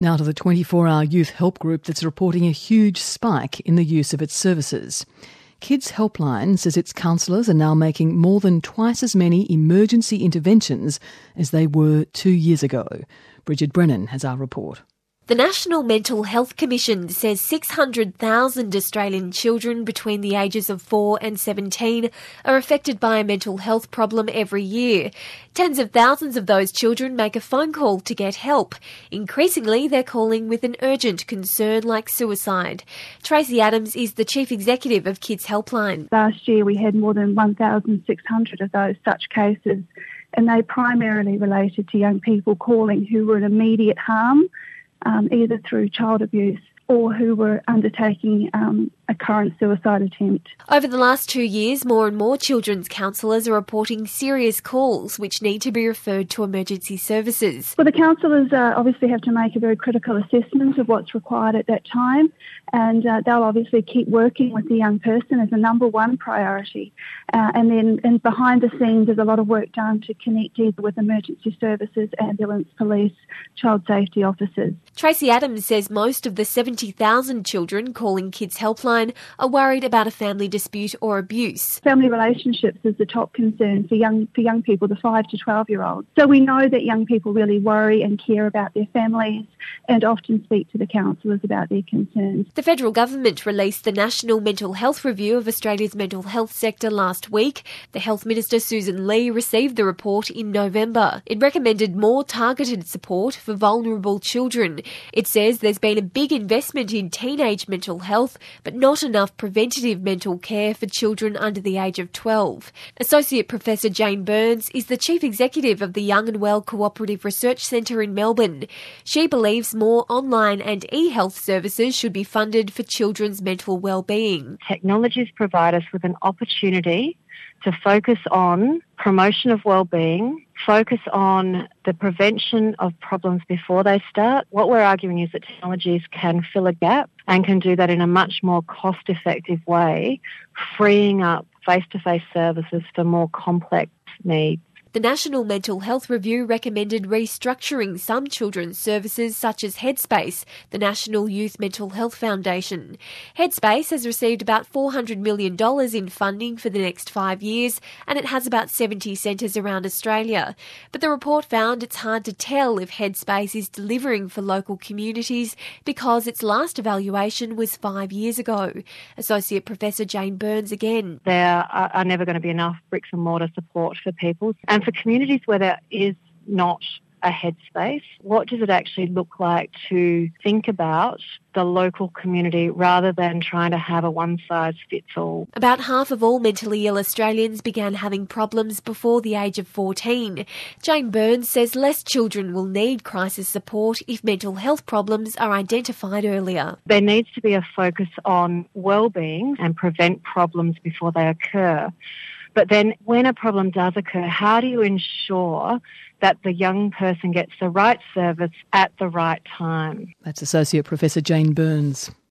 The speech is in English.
Now to the 24-hour youth help group that's reporting a huge spike in the use of its services. Kids Helpline says its counsellors are now making more than twice as many emergency interventions as they were 2 years ago. Bridget Brennan has our report. The National Mental Health Commission says 600,000 Australian children between the ages of 4 and 17 are affected by a mental health problem every year. Tens of thousands of those children make a phone call to get help. Increasingly, they're calling with an urgent concern like suicide. Tracy Adams is the Chief Executive of Kids Helpline. Last year we had more than 1,600 of those such cases, and they primarily related to young people calling who were in immediate harm, either through child abuse or who were undertaking a current suicide attempt. Over the last 2 years, more and more children's counsellors are reporting serious calls which need to be referred to emergency services. Well, the counsellors obviously have to make a very critical assessment of what's required at that time, and they'll obviously keep working with the young person as a number one priority. And behind the scenes, there's a lot of work done to connect either with emergency services, ambulance, police, child safety officers. Tracy Adams says most of the 70,000 children calling Kids Helpline are worried about a family dispute or abuse. Family relationships is the top concern for young people, the 5 to 12-year-olds. So we know that young people really worry and care about their families and often speak to the counsellors about their concerns. The federal government released the National Mental Health Review of Australia's mental health sector last week. The Health Minister Susan Lee received the report in November. It recommended more targeted support for vulnerable children. It says there's been a big investment in teenage mental health, but not enough preventative mental care for children under the age of 12. Associate Professor Jane Burns is the Chief Executive of the Young and Well Cooperative Research Centre in Melbourne. She believes more online and e-health services should be funded for children's mental well-being. Technologies provide us with an opportunity to focus on promotion of well-being, focus on the prevention of problems before they start. What we're arguing is that technologies can fill a gap and can do that in a much more cost-effective way, freeing up face-to-face services for more complex needs. The National Mental Health Review recommended restructuring some children's services such as Headspace, the National Youth Mental Health Foundation. Headspace has received about $400 million in funding for the next 5 years, and it has about 70 centres around Australia. But the report found it's hard to tell if Headspace is delivering for local communities because its last evaluation was 5 years ago. Associate Professor Jane Burns again. There are never going to be enough bricks and mortar support for people. And for communities where there is not a headspace, what does it actually look like to think about the local community rather than trying to have a one-size-fits-all? About half of all mentally ill Australians began having problems before the age of 14. Jane Burns says less children will need crisis support if mental health problems are identified earlier. There needs to be a focus on well-being and prevent problems before they occur. But then when a problem does occur, how do you ensure that the young person gets the right service at the right time? That's Associate Professor Jane Burns.